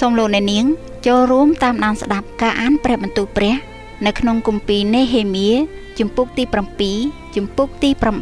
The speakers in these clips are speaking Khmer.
សូមលោកអ្នកនាងចូលរួមតាមដានស្ដាប់ការអានព្រះបន្ទូលព្រះនៅក្នុងគម្ពីរនេហេមៀជំពូកទី7ជំពូកទី8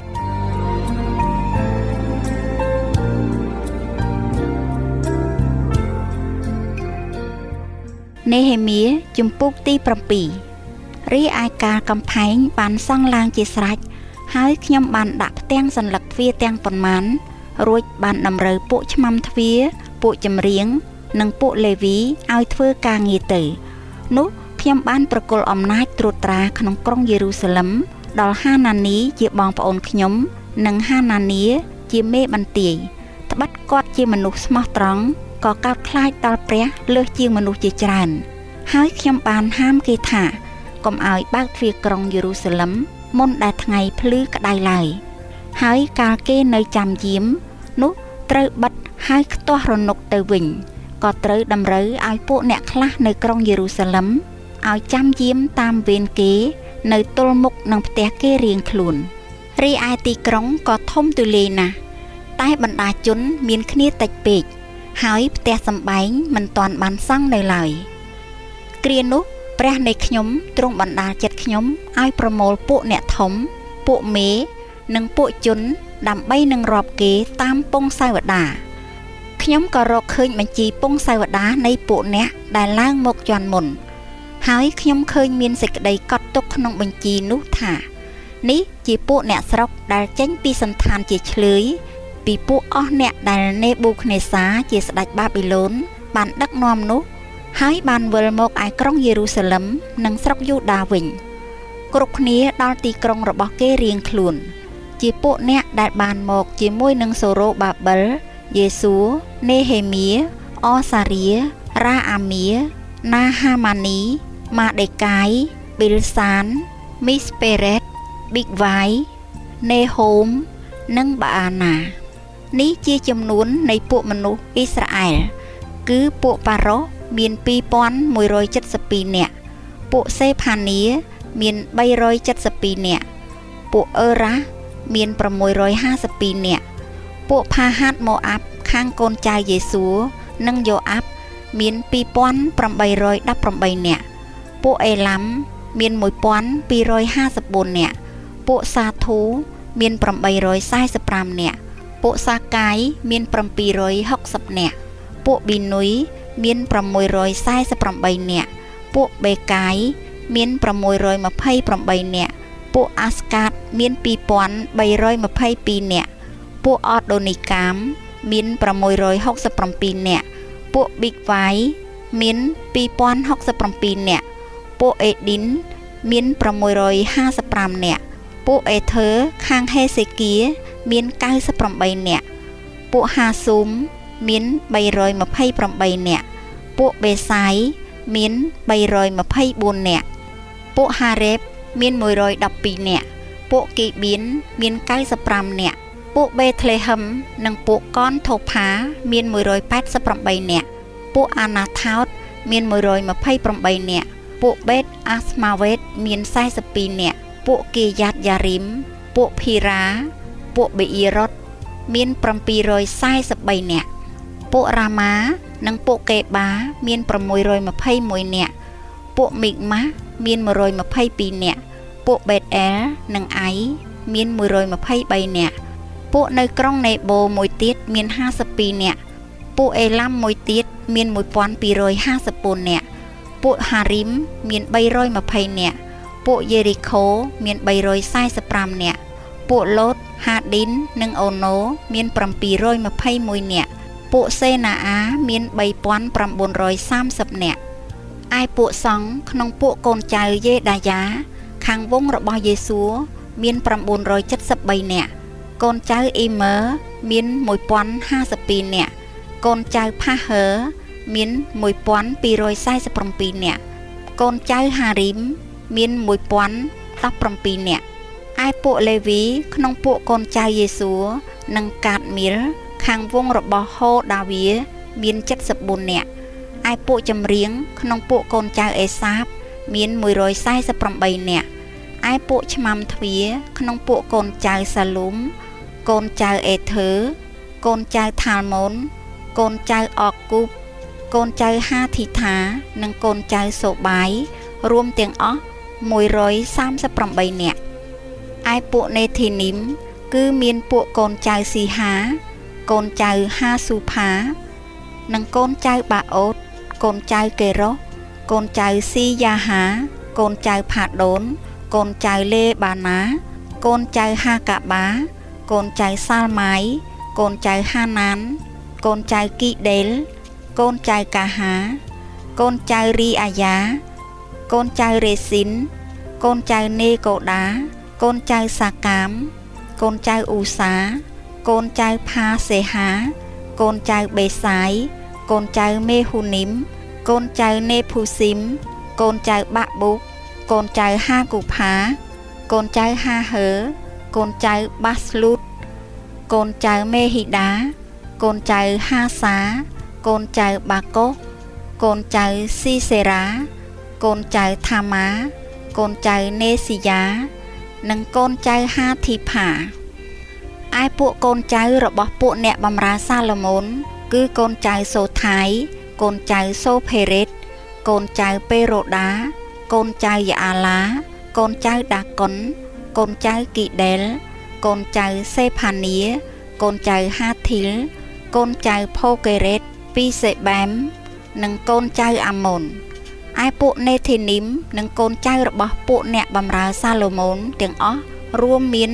នេហេមៀជំពូកទី7រីឯការកំផែងបានសង់ឡើងជាស្រេចហើយខ្ញុំបានដាក់ផ្ទាំងសន្លឹកទ្វារទាំងប៉ុន្មានរួចបានតម្រូវពួកឆ្មាំទ្វារពួកចម្រៀងនិងពួកលេវីឲ្យធ្វើការងារទៅនោះខ្ញុំបានប្រគល់អំណាចត្រួតត្រាក្នុងក្រុងយេរូសាឡឹមដល់ហានានីជាបងប្អូនខ្ញុំនិងហានានីជាមេបន្ទាយត្បិតគាត់ជាមនុស្សស្មោះត្រង់ក៏កោតខ្លាចដល់ព្រះលើសជាងមនុស្សជាច្រើនហើយខ្ញុំបានហាមគេថាកុំឲ្យបើកទ្វារក្រុងយេរូសាឡឹមមុនដែលថ្ងៃភ្លឺក្តៅឡើយហើយកាលគេនៅចាំយាមនោះត្រូវបិទហើយខ្ទាស់រនុកទៅវិញក៏ត្រូវតម្រូវឲ្យពួកអ្នកខ្លះនៅក្រុងយេរូសាឡឹមឲ្យចាំយាមតាមវេនគេនៅទល់មុខនឹងផ្ទះគេរៀងខ្លួនរីឯទីក្រុងក៏ធំទូលាយណាស់តែបណ្ដាជនមានគ្នាតិចពេកហើយផ្ទះសម្បែងមិនទាន់បានសង់នៅឡើយគ្រានោះព្រះនៃខ្ញុំទ្រង់បណ្ដាលចិត្តខ្ញុំឲ្យប្រមូលពួកអ្នកធំពួកមេនិងពួកជនដើម្បីនឹងរាប់គេតាមពងសាវតាខ្ញុំក៏រកឃើញបញ្ជីពងសាវតានៃពួកអ្នកដែលឡើងមកជាន់មុនហើយខ្ញុំឃើញមានសេចក្តីកត់ទុកក្នុងបញ្ជីនោះថានេះជាពួកអ្នកស្រុកដែលចេញពីសន្តានជាឆ្លើយពីពួកអស់អ្នកដែលនេប៊ូខនេសាជាស្ដេចបាប៊ីឡូនបានដឹកនាំនោះហើយបានវិលមកឯក្រុងយេរូសាឡឹមនិងស្រុកយូដាវិញគ្រប់គ្នាដល់ទីក្រុងរបស់គេរៀងខ្លួនជាពួកអ្នកដែលបានមកជាមួយនឹងសូរ៉ូបាបិលយេស៊ូនេហេមៀអសារៀរ៉ាអាមៀណាហាម៉ានីម៉ាដេកាយប៊ីលសានមីស្ពេរ៉េតប៊ីកវ៉ៃនេហូមនិងបាអាណានេះជាចំនួននៃពួកមនុស្សអ៊ីស្រាអែលគឺពួកប៉ារ៉ូសមាន2172នាក់ពួកសេផានីមាន372នាក់ពួកអឺរ៉ាមាន652នាក់ពួកផាហាតម៉ូអាប់ខាងកូនចៅយេស៊ូនិងយ៉ូអាប់មាន2818នាក់ពួកអេឡាំមាន1254នាក់ពួកសាធូមាន845នាក់ពួកសាកាយមាន760នាក់ពួកប៊ីនុយមាន648នាក់ពួកបេកាយមាន628នាក់ពួកអាស្កាតមាន2322នាក់ពួកអតដូនីកាមមាន667នាក់ពួកប៊ីកវ៉ៃមាន2067នាក់ពួកអេឌីនមាន655នាក់ពួកអេធើខាងហេសេគៀមាន98នាក់ពួកហាស៊ូមមាន328នាក់ពួកបេសាយមាន324នាក់ពួកហារ៉េបមាន112នាក់ពួកគីបៀនមាន95នាក់ពួកបេធ្លេហឹមនិងពួកកនថូផាមាន188នាក់ពួកអាណាថោតមាន128នាក់ពួកបេតអាស្មាវេតមាន42នាក់ពួកគីយ៉ាតយ៉ារីមពួកភីរ៉ាពួកបេអ៊ីរ៉ុតមាន743នាក់ពួករ៉ាម៉ានិងពួកកេបាមាន621នាក់ពួកមីកម៉ាមាន122នាក់ពួកបេតអែលនិងអៃមាន123នាក់ពួកនៅក្រុងនេបូមួយទៀតមាន52នាក់ពួកអេឡាំមួយទៀតមាន1254នាក់ពួកហារីមមាន320នាក់ពួកយេរីខូមាន345នាក់ពួកឡូតហាឌីននិងអូណូមាន721នាក់ពួកសេណាអាមាន3930នាក់ឯពួកសង្ឃក្នុងពួកកូនចៅយេដាយ៉ាខាងវងរបស់យេស៊ូមាន973នាក់កូនចៅអ៊ីមើមាន1052នាក់កូនចៅផាហឺមាន1247នាក់កូនចៅហារីមមាន1017នាក់ឯពួកលេវីក្នុងពួកកូនចៅយេស៊ូនិងកាតមីលខាងវងរបស់ហូដាវីមាន74នាក់ឯពួកចម្រៀងក្នុងពួកកូនចៅអេសាបមាន148នាក់ឯពួកឆ្មាំទ្វារក្នុងពួកកូនចៅសាឡូមកូនចៅអេធើកូនចៅថាល់ម៉ូនកូនចៅអកគូបកូនចៅហាធីថានិងកូនចៅសូបាយរួមទាំងអស់138នាក់ឯពួកនេធីនីមគឺមានពួកកូនចៅស៊ីហាកូនចៅហាស៊ូផានិងកូនចៅបាអូតកូនចៅកេរ៉ូកូនចៅស៊ីយ៉ាហាកូនចៅផាដូនកូនចៅលេបាណាកូនចៅហាកាបាកូនចៅសាល់ម៉ៃកូនចៅហាណានកូនចៅគីដេលកូនចៅកាហាកូនចៅរីអាយ៉ាកូនចៅរេស៊ីនកូនចៅនេកូដាកូនចៅសាកាមកូនចៅអ៊ូសាកូនចៅផាសេហាកូនចៅបេសាយកូនចៅមេហ៊ូនីមកូនចៅនេភូស៊ីមកូនចៅបាក់ប៊ូកកូនចៅហាគូផាកូនចៅហាហើកូនចៅបាស្លូតកូនចៅមេហ៊ីដាកូនចៅហាសាកូនចៅបាកូកូនចៅស៊ីសេរ៉ាកូនចៅថាម៉ាកូនចៅនេស៊ីយ៉ានិងកូនចៅហាធីផាឯពួកកូនចៅរបស់ពួកអ្នកបម្រើសាឡូមោនគឺកូនចៅសូថៃកូនចៅសូភេរ៉េតកូនចៅពេរ៉ូដាកូនចៅយ៉ាអាឡាកូនចៅដាកុនកូនចៅគីដេលកូនចៅសេផានីកូនចៅហាធីលកូនចៅផូកេរ៉េតពីសេបែមនិងកូនចៅអាម៉ុនឯពួកនេធីនីមនិងកូនចៅរបស់ពួកអ្នកបម្រើសាឡូមោនទាំងអស់រួមមាន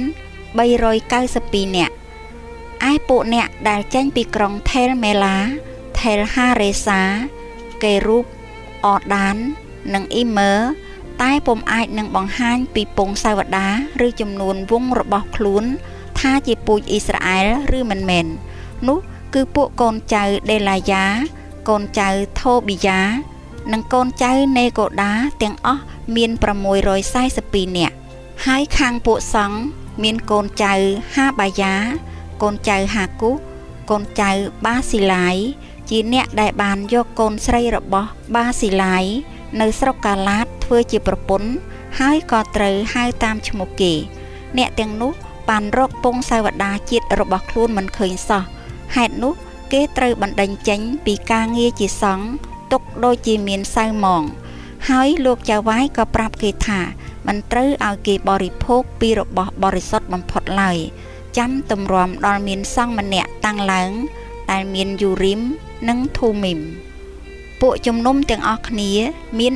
392នាក់ឯពួកអ្នកដែលចេញពីក្រុងថេលមេឡាថេលហារេសាកេរូបអដាននិងអ៊ីមើតែពុំអាចនឹងបង្ហាញពីពងសាវតាឬចំនួនវងរបស់ខ្លួនថាជាពូជអ៊ីស្រាអែលឬមិនមែននោះគឺពួកកូនចៅដេឡាយ៉ាកូនចៅថូប៊ីយ៉ានិងកូនចៅនេកូដាទាំងអស់មាន642នាក់ហើយខាងពួកសង្ឃមានកូនចៅហាបាយ៉ាកូនចៅហាគូកូនចៅបាស៊ីឡាយជាអ្នកដែលបានយកកូនស្រីរបស់បាស៊ីឡាយនៅស្រុកកាឡាតធ្វើជាប្រពន្ធហើយក៏ត្រូវហៅតាមឈ្មោះគេអ្នកទាំងនោះបានរកពងសាវតាជាតិរបស់ខ្លួនមិនឃើញសោះហេតុនោះគេត្រូវបណ្ដេញចេញពីការងារជាសង្ឃទុកដូចជាមានសៅហ្មងហើយលោកចៅវាយក៏ប្រាប់គេថាមិនត្រូវឲ្យគេបរិភោគពីរបស់បរិសុទ្ធបំផុតឡើយចាំទម្រាំដល់មានសង្ឃម្នាក់តាំងឡើងដែលមានយូរីមនិងធូមីមពួកជំនុំទាំងអស់គ្នាមាន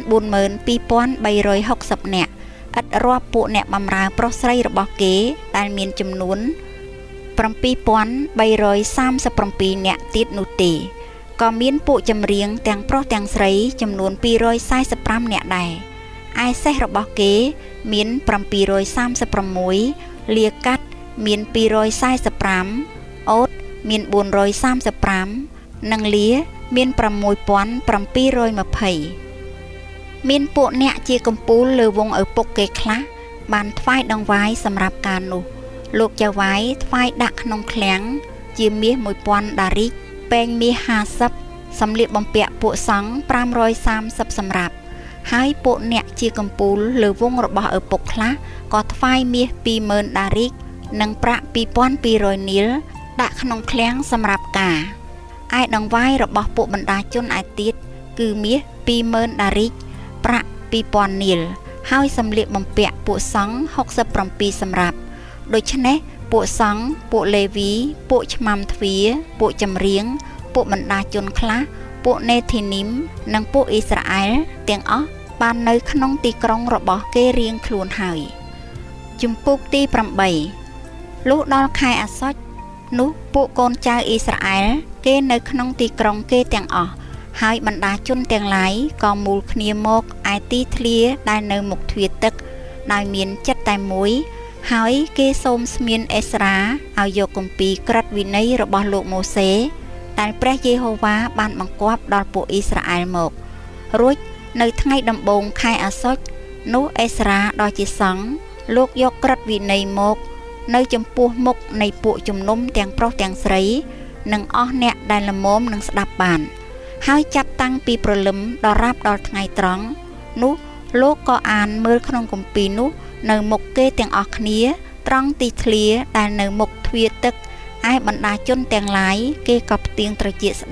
42360នាក់ឥតរាប់ពួកអ្នកបម្រើប្រុសស្រីរបស់គេដែលមានចំនួន7337នាក់ទៀតនោះទេក៏មានពួកចម្រៀងទាំងប្រុសទាំងស្រីចំនួន245នាក់ដែរឯសេះរបស់គេមាន736លាកាត់មាន245អូតមាន435និងលាមាន6720មានពួកអ្នកជាកំពូលលើវងឪពុកគេខ្លះបានថ្វាយដង្វាយសម្រាប់ការនោះលោកចៅវាយថ្វាយដាក់ក្នុងឃ្លាំងជាមាស1000ដារីកពេងមាស50សម្លៀកបំពាក់ពួកសង្ឃ530សម្រាប់ហើយពួកអ្នកជាកំពូលលើវងរបស់ឪពុកខ្លះក៏ថ្វាយមាស20000ដារីកនិងប្រាក់2200នីលដាក់ក្នុងឃ្លាំងសម្រាប់ការឯដង្វាយរបស់ពួកបណ្ដាជនឯទៀតគឺមាស20000ដារីកប្រាក់2000នីលហើយសម្លៀកបំពាក់ពួកសង្ឃ67សម្រាប់ដូច្នេះពួកសង្ឃពួកលេវីពួកឆ្មាំទ្វារពួកចម្រៀងពួកបណ្ដាជនខ្លះពួកនេធីនីមនិងពួកអ៊ីស្រាអែលទាំងអស់បាននៅក្នុងទីក្រុងរបស់គេរៀងខ្លួនហើយជំពូកទី8លុះដល់ខែអាសត់នោះពួកកូនចៅអ៊ីស្រាអែលគេនៅក្នុងទីក្រុងគេទាំងអស់ហើយបណ្ដាជនទាំងឡាយក៏មូលគ្នាមកឯទីធ្លាដែលនៅមុខទ្វារទឹកដោយមានចិត្តតែមួយហើយគេសូមស្មានអេស្រាឲ្យយកគម្ពីរក្រឹតវិន័យរបស់លោកម៉ូសេដែលព្រះយេហូវ៉ាបានបង្គាប់ដល់ពួកអ៊ីស្រាអែលមករួចនៅថ្ងៃដំបូងខែអាសត់នោះអេស្រាដ៏ជាសង្ឃលោកយកក្រឹតវិន័យមកនៅចំពោះមុខនៃពួកជំនុំទាំងប្រុសទាំងស្រីនិងអស់អ្នកដែលល្មមនឹងស្ដាប់បានហើយចាប់តាំងពីព្រលឹមដល់រាប់ដល់ថ្ងៃត្រង់នោះលោកក៏អានមើលក្នុងគម្ពីរនោះនៅមុខគេទាំងអស់គ្នាត្រង់ទីធ្លាដែលនៅមុខទ្វារទឹកឯបណ្ដាជនទាំងឡាយគេក៏ផ្ទៀងត្រចៀកស្ដាប់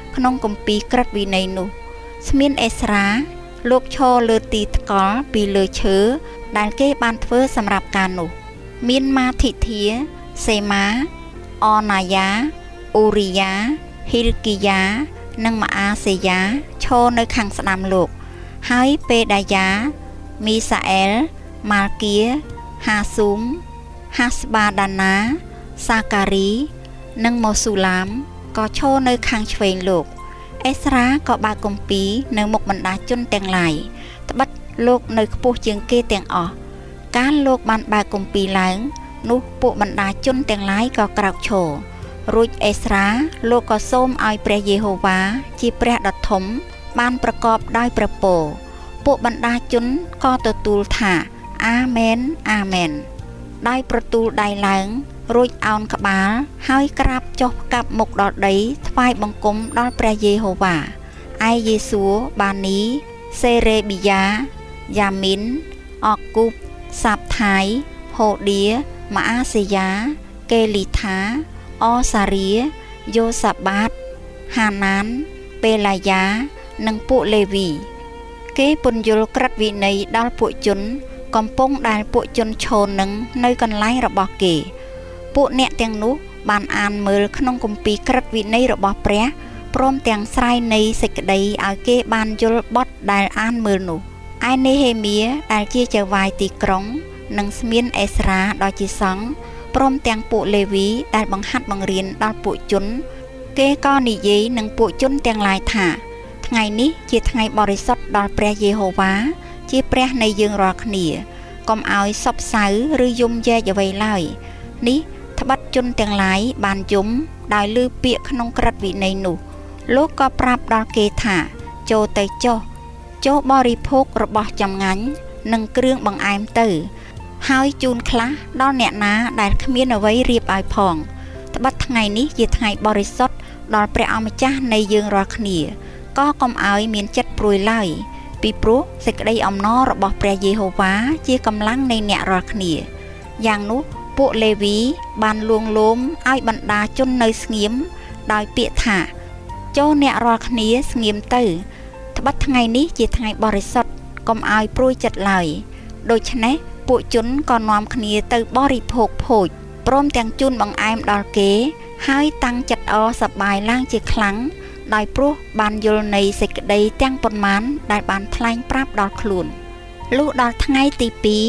ក្នុងគម្ពីរក្រឹតវិន័យនោះស្មានអេស្រាលោកឈរលើទីថ្កល់ពីលើឈើដែលគេបានធ្វើសម្រាប់ការនោះមានម៉ាធិធាសេម៉ាអណាយ៉ាអូរីយ៉ាហ៊ីលគីយ៉ានិងម៉ាអាសេយ៉ាឈរនៅខាងស្ដាំលោកហើយពេដាយ៉ាមីសាអែលម៉ាល់គៀហាស៊ូមហាស្បាដាណាសាការីនិងម៉ូស៊ូឡាមក៏ឈរនៅខាងឆ្វេងលោកអេស្រាក៏បើកគម្ពីរនៅមុខបណ្ដាជនទាំងឡាយត្បិតលោកនៅខ្ពស់ជាងគេទាំងអស់កាលលោកបានបើកគម្ពីរឡើងនោះពួកបណ្ដាជនទាំងឡាយក៏ក្រោកឈររួចអេស្រាលោកក៏សូមឲ្យព្រះយេហូវ៉ាជាព្រះដ៏ធំបានប្រកបដោយព្រះពរពួកបណ្ដាជនក៏ទទួលថាអាមែនអាមែនដោយប្រទូលដៃឡើងរួចឱនក្បាលហើយក្រាបចុះផ្កាប់មុខដល់ដីថ្វាយបង្គំដល់ព្រះយេហូវ៉ាឯយេស៊ូបានីសេរេប៊ីយ៉ាយ៉ាមីនអគូបសាប់ថៃហូឌាម៉ាអាសេយ៉ាកេលីថាអសារៀយ៉ូសាបាតហាណានពេឡាយ៉ានិងពួកលេវីគេពន្យល់ក្រឹតវិន័យដល់ពួកជនកំពុងដែលពួកជនឈរនឹងនៅកន្លែងរបស់គេពួកអ្នកទាំងនោះបានអានមើលក្នុងគម្ពីរក្រឹតវិន័យរបស់ព្រះព្រមទាំងស្រាយនៃសេចក្តីឲ្យគេបានយល់បទដែលអានមើលនោះឯនេហេមៀដែលជាចៅហ្វាយទីក្រុងនិងស្មានអេស្រាដ៏ជាសង្ឃព្រមទាំងពួកលេវីដែលបង្ហាត់បង្រៀនដល់ពួកជនគេក៏និយាយនឹងពួកជនទាំងឡាយថាថ្ងៃនេះជាថ្ងៃបរិសុទ្ធដល់ព្រះយេហូវ៉ាជាព្រះនៃយើងរាល់គ្នាកុំឲ្យសពសៅឬយំយែកអ្វីឡើយនេះត្បិតជនទាំងឡាយបានយំដោយឮពាក្យក្នុងក្រឹតវិន័យនោះលោកក៏ប្រាប់ដល់គេថាចូលទៅចូលបរិភោគរបស់ចម្ងាញ់និងគ្រឿងបង្អែមទៅហើយជូនខ្លះដល់អ្នកណាដែលគ្មានអ្វីរៀបឲ្យផងត្បិតថ្ងៃនេះជាថ្ងៃបរិសុទ្ធដល់ព្រះអម្ចាស់នៃយើងរាល់គ្នាក៏កុំឲ្យមានចិត្តព្រួយឡើយពីព្រោះសេចក្តីអំណររបស់ព្រះយេហូវ៉ាជាកម្លាំងនៃអ្នករាល់គ្នាយ៉ាងនោះពួកលេវីបានលួងលោមឲ្យបណ្ដាជននៅស្ងៀមដោយពាក្យថាចូលអ្នករាល់គ្នាស្ងៀមទៅត្បិតថ្ងៃនេះជាថ្ងៃបរិសុទ្ធកុំឲ្យព្រួយចិត្តឡើយដូច្នេះពួកជនក៏នាំគ្នាទៅបរិភោគភោជព្រមទាំងជូនបង្អែមដល់គេហើយតាំងចិត្តអសប្បាយឡើងជាខ្លាំងដោយព្រោះបានយល់នៃសេចក្តីទាំងប៉ុន្មានដែលបានថ្លែងប្រាប់ដល់ខ្លួនលុះដល់ថ្ងៃទី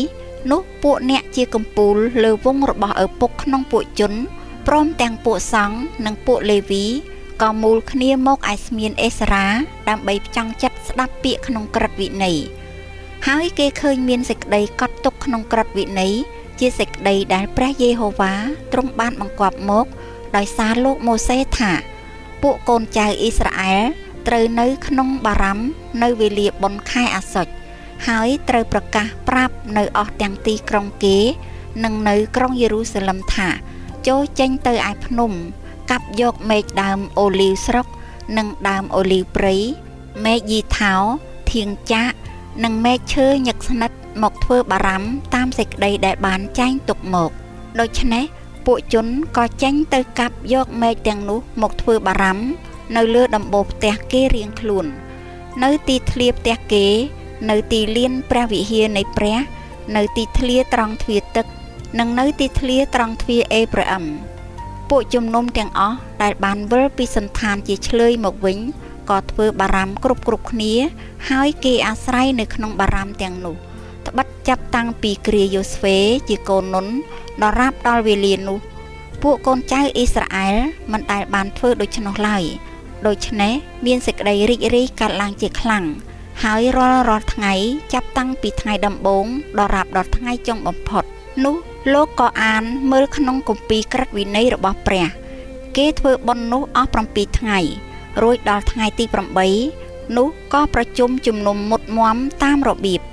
2នោះពួកអ្នកជាកំពូលលើវងរបស់ឪពុកក្នុងពួកជនព្រមទាំងពួកសង្ឃនិងពួកលេវីក៏មូលគ្នាមកឯស្មានអេស្រាដើម្បីផ្ចង់ចិត្តស្ដាប់ពាក្យក្នុងក្រឹតវិន័យហើយគេឃើញមានសេចក្តីកត់ទុកក្នុងក្រឹតវិន័យជាសេចក្តីដែលព្រះយេហូវ៉ាទ្រង់បានបង្គាប់មកដោយសារលោកម៉ូសេថាពួកកូនចៅអ៊ីស្រាអែលត្រូវនៅក្នុងបារ៉ាំនៅវេលាបុណ្យខែអាសុចហើយត្រូវប្រកាសប្រាប់នៅអស់ទាំងទីក្រុងគេនិងនៅក្រុងយេរូសាឡឹមថាចូលចេញទៅឯភ្នំកាប់យកមែកដើមអូលីវស្រុកនិងដើមអូលីវព្រៃមែកយីថោធៀងចាក់និងមែកឈើញឹកស្និតមកធ្វើបារ៉ាំតាមសេចក្តីដែលបានចែងទុកមកដូច្នេះពួកជនក៏ចេញទៅកាប់យកមែកទាំងនោះមកធ្វើបារ៉ាំនៅលើដំបូលផ្ទះគេរៀងខ្លួននៅទីធ្លាផ្ទះគេនៅទីលានព្រះវិហារនៃព្រះនៅទីធ្លាត្រង់ទ្វារទឹកនិងនៅទីធ្លាត្រង់ទ្វារអេប្រាអឹមពួកជំនុំទាំងអស់ដែលបានវិលពីសន្តានជាឆ្លើយមកវិញក៏ធ្វើបារ៉ាំគ្រប់គ្នាហើយគេអាស្រ័យនៅក្នុងបារ៉ាំទាំងនោះត្បិតចាប់តាំងពីគ្រាយូស្វេជាកូននុនដល់រាប់ដល់វេលានោះពួកកូនចៅអ៊ីស្រាអែលមិនដែលបានធ្វើដូច្នោះឡើយដូច្នេះមានសេចក្តីរីករាយកើតឡើងជាខ្លាំងហើយរាល់ថ្ងៃចាប់តាំងពីថ្ងៃដំបូងដល់រាប់ដល់ថ្ងៃចុងបំផុតនោះលោកក៏អានមើលក្នុងគម្ពីរក្រឹតវិន័យរបស់ព្រះគេធ្វើបុណ្យនោះអស់7ថ្ងៃរួចដល់ថ្ងៃទី8នោះក៏ប្រជុំជំនុំមុតមមតាមរបៀប